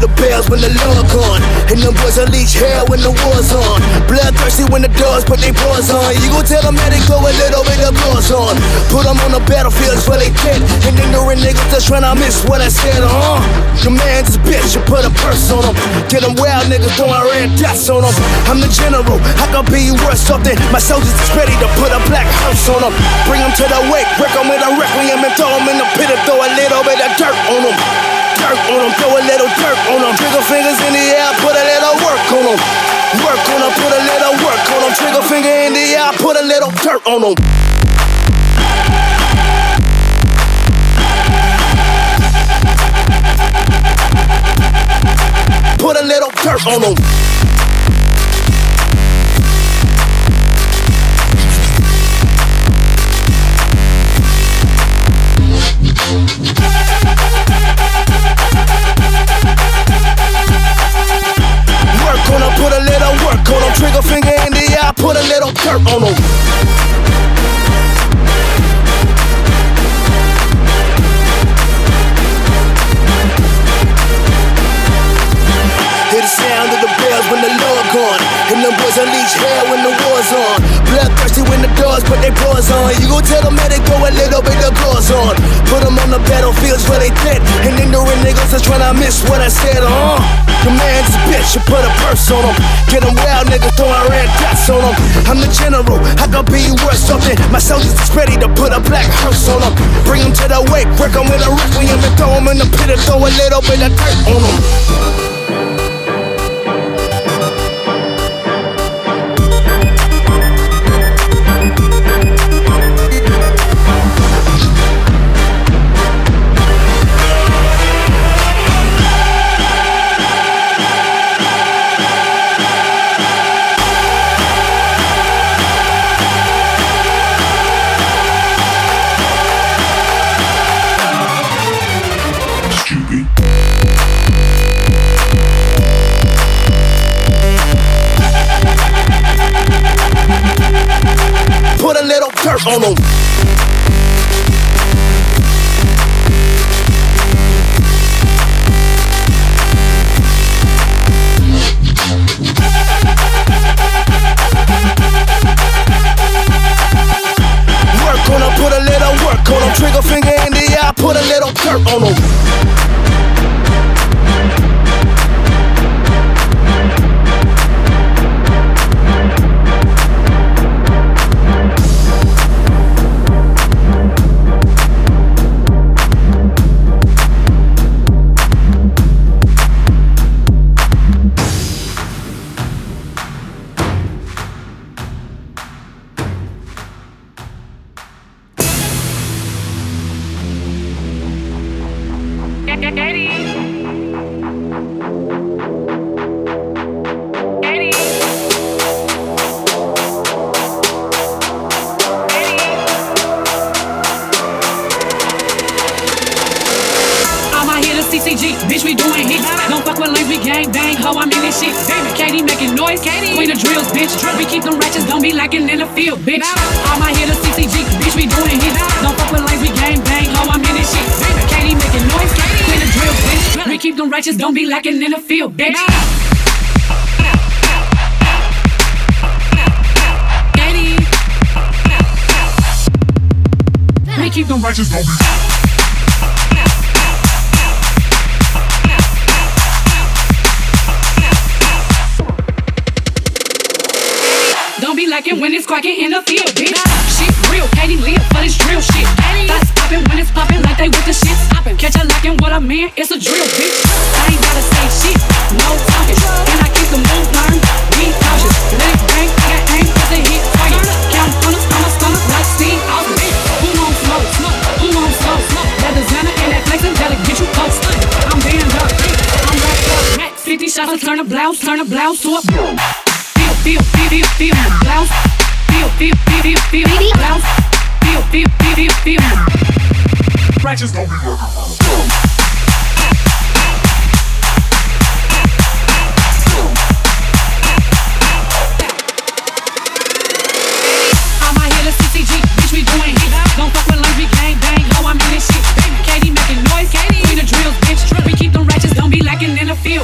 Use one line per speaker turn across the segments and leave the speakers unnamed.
of the bells when the Lord gone. And them boys unleash hell when the war's on. Bloodthirsty when the dogs put their paws on. You gon' tell them that they go a little bit of gloss on. Put them on the battlefields where they dead. And ignorant niggas just tryna miss what I said, Your man's a bitch, you put a purse on him. Get them wild niggas throwing red dots on them. I'm the general, I could be worth something. My soldiers is ready to put a black house on them. Bring them to the wake, break them with a requiem and throw them in the pit and throw a little bit of dirt on them. Dirt on them, throw a little dirt on them. Trigger fingers in the air, put a little work on them. Work on them, put a little work on them. Trigger finger in the air, put a little dirt on them. Put a little dirt on them. Work on them, put a little work on them. Trigger finger in the eye, put a little dirt on them. Hear the sound of the bells when the Lord gone. And them boys unleash hell when the war's on. Bloodthirsty when the dogs put their paws on. You gon' tell them that they go a little bit of gloss on. Put them on the battlefields where they dead. And ignorant niggas just tryna miss what I said, Your man's a bitch, you put a purse on him. Get them wild niggas throwing red dots on them. I'm the general, I could be worth something. My soldiers is ready to put a black hearse on them. Bring them to the wake, break them with a requiem and throw them in the pit and throw a little bit of dirt on them. Put a little dirt on them. Work on them, put a little work on them. Trigger finger in the eye, put a little dirt on them.
Bitch, we doing hits. Don't fuck with lanes, we gang bang. Ho, I'm in this shit. Damn, Katie making noise. Queen of drills, bitch. We keep them ratchets, don't be lacking in the field, bitch. All my hitters, CCG. Bitch, we doing hits. Don't fuck with lanes, we gang bang. Ho, I'm in this shit. Damn, Katie making noise. Queen of drills, bitch. We keep them ratchets, don't be lacking in the field, bitch. Katie. We keep them ratchets, don't be. Don't be lacking when it's cracking in the field, bitch. Shit real, Katie live for this drill shit. Thoughts poppin' when it's poppin' like they with the shit stoppin'. Catch a lacking what I mean, it's a drill, bitch. I ain't gotta say shit, no talking. And I keep the move learned, be cautious. Let it bang, I got aim, it's a hit target. Count on us, on my stomach like Steve Austin. Who won't smoke? Who won't smoke? That designer and that flexin' that'll get you close. I'm banned up, I'm wrapped up. 50 shots to turn a blouse to a feel, blouse. Feel, blouse. Feel. Ratchets don't be working. I'm out here to CCG, bitch, we doing hits. Don't fuck with lanes, we gang bang. Ho, I'm in this shit. Katie making noise. Queen of drills, bitch. We keep them ratchets, don't be lacking in the field.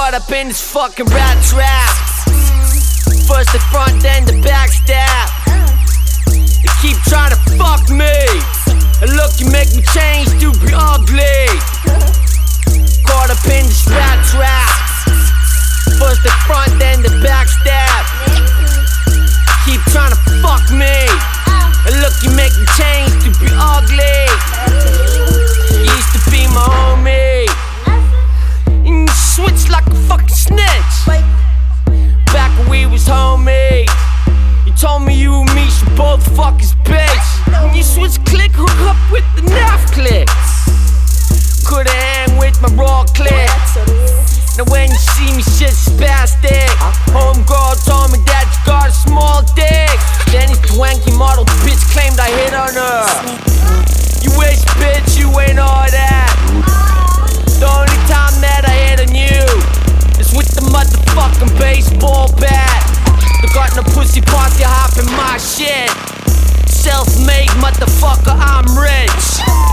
Caught up in this fucking rat trap. First the front, then the backstab. They keep trying to fuck me. And look, you make me change to be ugly. Caught up in this rat trap. First the front, then the backstab. Keep trying to fuck me. And look, you make me change to be ugly. You used to be my homie, and you switched like a fucking snitch. Back when we was homie, you told me you and me should both fuck his bitch. And you switched click, hook up with the NAF clicks. Could've hang with my raw click. Now when you see me shit spastic. Homegirl told me that you got a small dick. Then his twanky model bitch claimed I hit on her. You wish, bitch, you ain't all that. The only time that I hit on you is with the motherfucking baseball bat. They got no pussy party hopping my shit. Self-made motherfucker, I'm rich.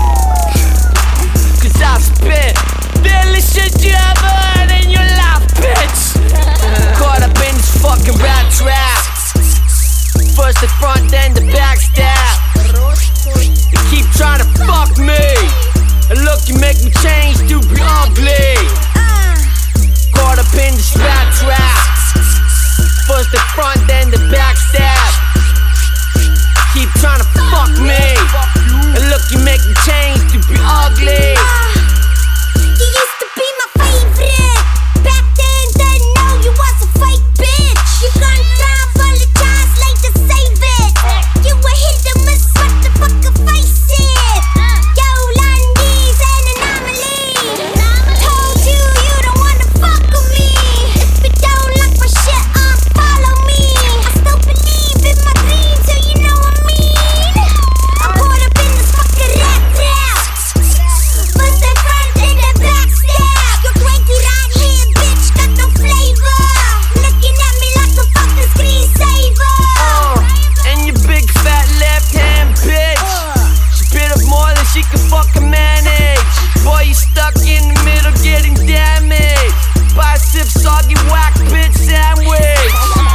Cause I spit deadly shit you ever heard in your life, bitch. Caught up in this fucking rat trap. First the front, then the backstab. They keep trying to fuck me. And look, you make me change to be ugly. Caught up in this rat trap. First the front, then the backstab. Keep trying to fuck me. And look, you make me change to be ugly.
You used to be my favorite. Back then, didn't know you was a fake bitch. You gone down, apologize, later save it. You a hit or miss, motherfucker, face it. Yo, Lundy's an anomaly. Told you you don't wanna fuck with me. If you don't like my shit, unfollow me. I still believe in my dreams, so you know what I mean. I'm caught up in this fucking rat trap. First and front, then the backstab. Your cranky right here, bitch, got no flavor. Looking at me like a fucking screensaver.
And your big fat left hand bitch, she bit up more than she can fucking manage. Boy, you stuck in the middle getting damaged by a sip soggy whack bitch sandwich.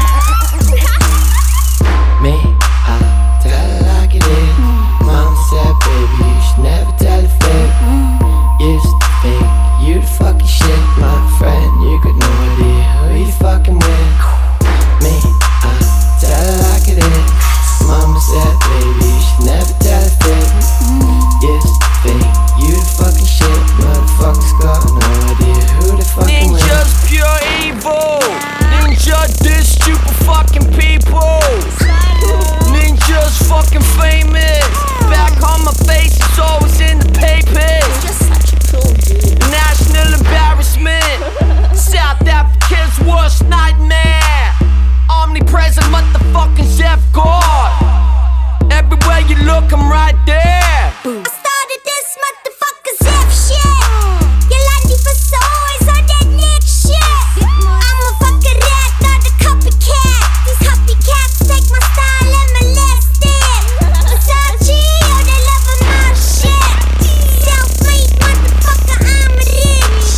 Me, I tell her like it is. Mama said, baby, you should never tell a fib. Used to think you the fucking shit, my friend. You got no idea who you fucking with. Me, I tell her like it is. Mama said, baby, you should never tell a fib. Used to think you the fucking shit, motherfuckers got no idea who the fucking with.
Ninja's pure evil. Ninja diss stupid fucking people. Ninja's fucking famous. Back on my face, it's always in the papers. National embarrassment. South Africa's worst nightmare. Omnipresent motherfucking Zeph God. Everywhere you look, I'm right there.
I started this motherfucker Zep shit. You Lundy for soys on that neck shit. I'm a fucking rat, not a copycat. These copycats take my style and molest it. Versace, oh, they loving my shit. Self-made motherfucker, I'm rich.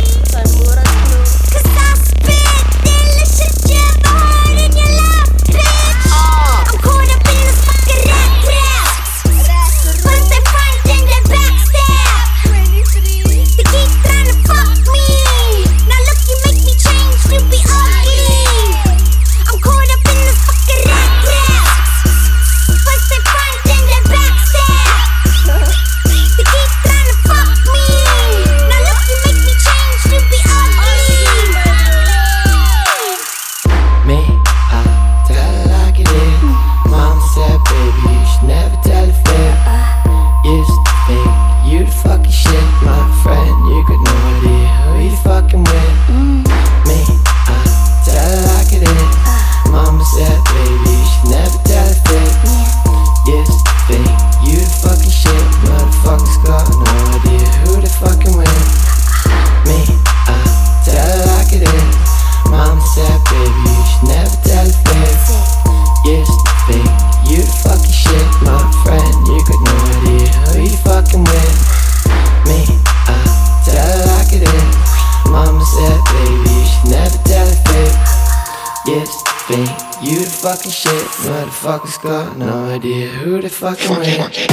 Cause I spit deadly shit you ever heard in your life, bitch. I'm caught up in this fucking rat trap.
fucking shit. Motherfuckers got no idea who the fucking win.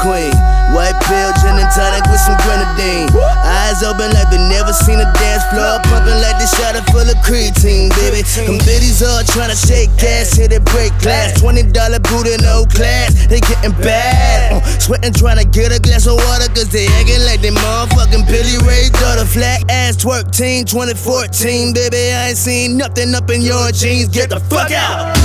queen. White pill, gin and tonic with some grenadine. Eyes open like they never seen a dance floor. Pumping like they shot it full of creatine, baby. Them biddies all tryna shake ass, hit it break glass. $20 booty, no class, they getting bad. Sweating tryna get a glass of water, cause they acting like they motherfucking Billy Ray daughter. Flat ass twerk team, 2014, baby. I ain't seen nothing up in your jeans. Get the fuck out.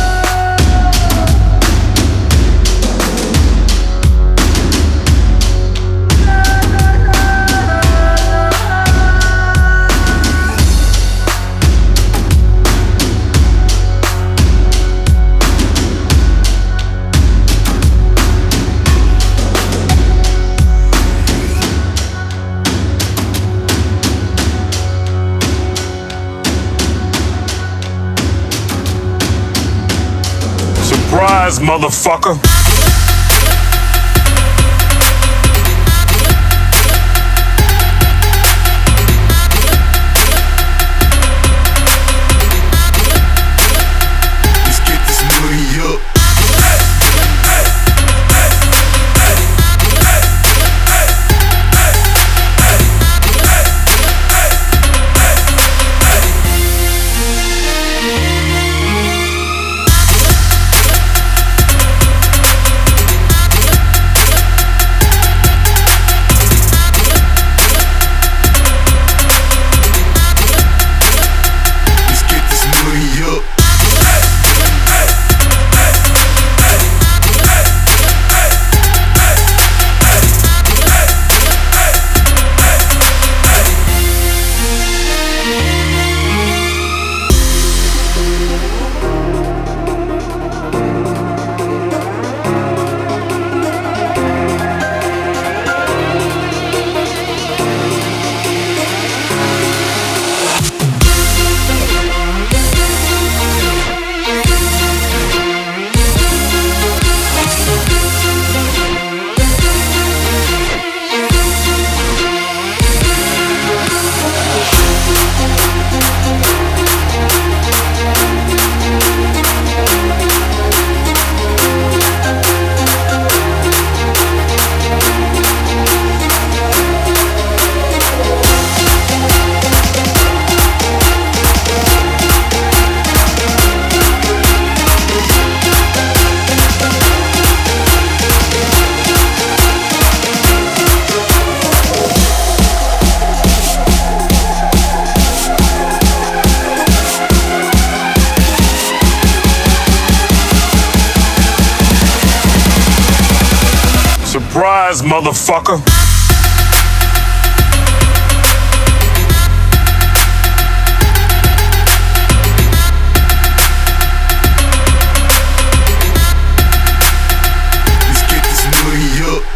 Surprise, motherfucker.
Let's get this money up.
Surprise, motherfucker.
Let's get this money up.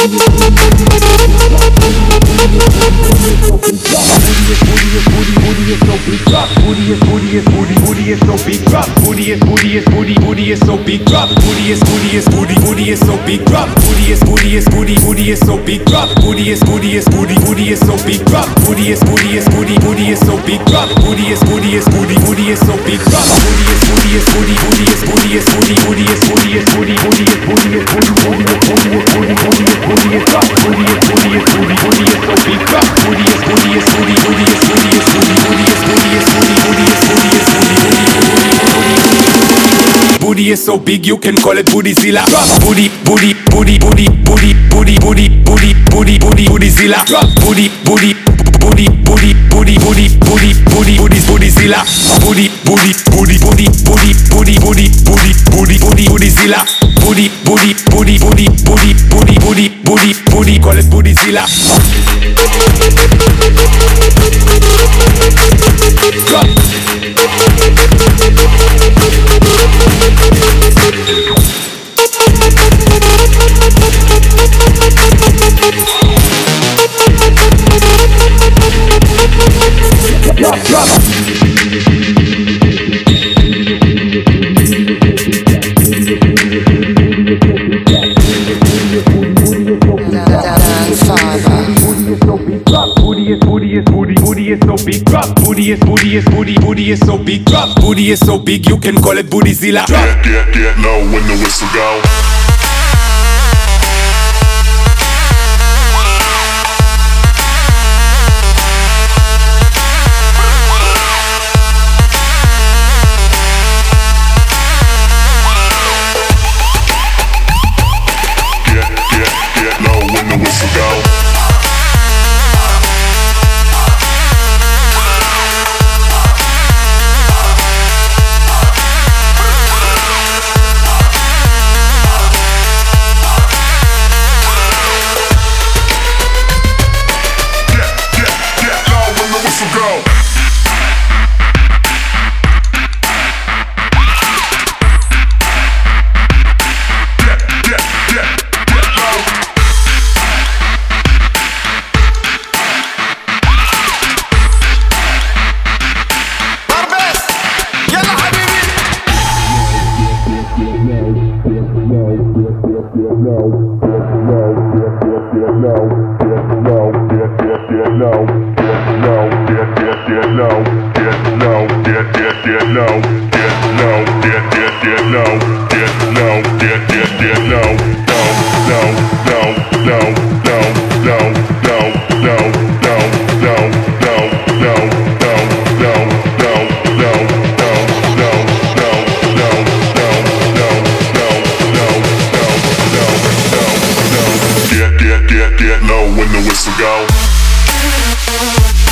Booty is so big you can call it Bootyzilla. Booty, booty, booty, booty, booty, booty, booty, booty, booty, booty, Bootyzilla. Booty, booty, booty, booty, booty, booty, booty, booty, booty, Bootyzilla. Booty, booty, booty, booty, booty, booty, booty, booty, booty, booty, Bootyzilla. Booty, booty, booty, booty, booty, booty, booty, booty, booty, call it Bootyzilla. Booty is so big, booty is so big you can call it Bootyzilla.
Get low when the whistle go. Get low when the whistle go. Get low when the whistle go.